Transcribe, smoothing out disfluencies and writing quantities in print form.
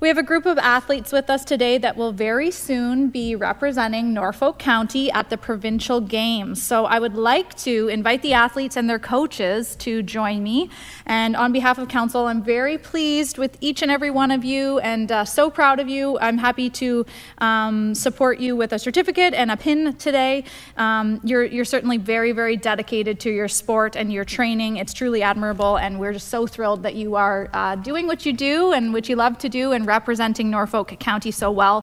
We have a group of athletes with us today that will very soon be representing Norfolk County at the provincial games. So I would like to invite the athletes and their coaches to join me. And on behalf of council, I'm very pleased with each and every one of you and so proud of you. I'm happy to support you with a certificate and a pin today. You're certainly very, very dedicated to your sport and your training. It's truly admirable, and we're just so thrilled that you are doing what you do and what you love to do and representing Norfolk County so well.